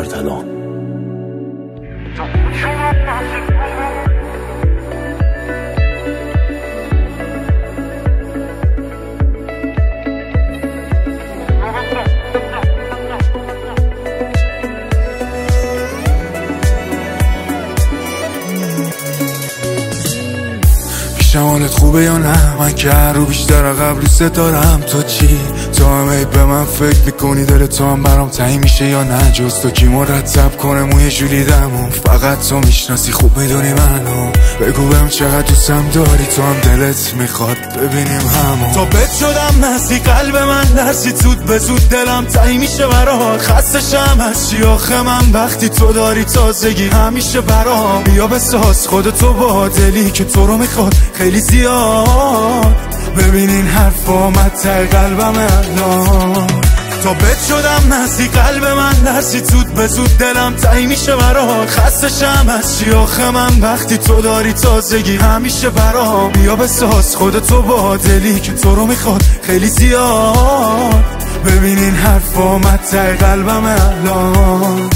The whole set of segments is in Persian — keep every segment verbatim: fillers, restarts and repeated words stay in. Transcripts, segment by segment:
اردلان. شمالت خوبه یا نه؟ من که هر رو بیشتر قبل دوست دارم. تو چی؟ تو هم به من فکر میکنی دل تو هم برام تعیین میشه یا نه؟ جز تو کی مرتب کنه موی جولیدمو؟ فقط تو میشناسی خوب میدونی منو. بگو بهم چقدر دوستم داری، تو هم دلت میخواد ببینیم همو. تا بد شدم نزدیک قلب من لرزید زود به زود دلم تعیین میشه برات. خستشم از چی آخه من وقتی تو داری تازگی همیشه برام. بیا بساز خودتو با دلی که تو رو میخواد خیلی زیاد. ببینین حرف آمد ته قلبم الان. تا بد شدم نزدیک قلب من لرزید زود به زود دلم تعیین میشه برات. خستشم از چی آخه من وقتی تو داری تازگی همیشه برام. بیا بساز خودتو با دلی که تو رو میخواد خیلی زیاد. ببینین حرف آمد ته قلبم الان.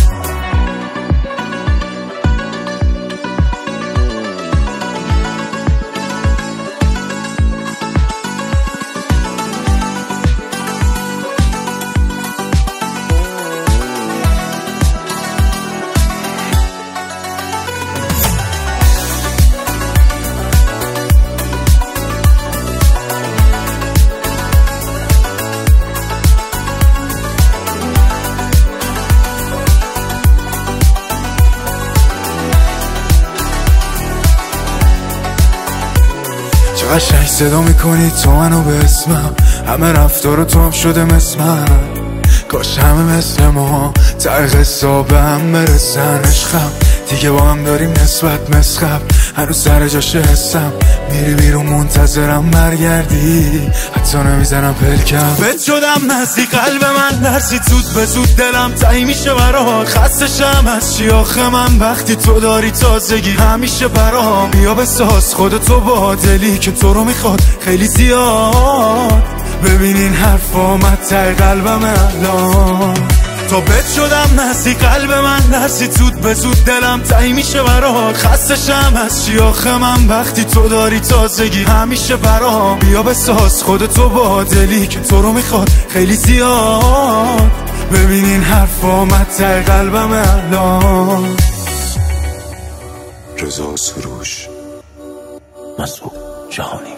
قشنگ صدا میکنی تو منو به اسمم، همه رفتار تو هم شده مثل من. کاش همه مثل ما ته قصه به هم برسن. عشقم دیگه با هم داریم نسبت مثل قبل، هنوز سر جاش حسم. میری بیرون منتظرم برگردی، حتی نمیزنم پلکم. بد شدم نزدیک قلب من لرزید زود به زود دلم تعیین میشه برات. خستشم از چی آخه من وقتی تو داری تازگی همیشه برام. بیا بساز خودتو با دلی که تو رو میخواد خیلی زیاد. ببینین حرف آمد ته قلبم الان. تا بد شدم نزدیک قلب من لرزید زود به زود دلم تعیین میشه برات. خستشم از چی آخه من وقتی تو داری تازگی همیشه برام. بیا بساز خودتو با دلی که تو رو میخواد خیلی زیاد. ببینین حرف آمد ته قلبم الان. رضا سروش، مسعود جهانی.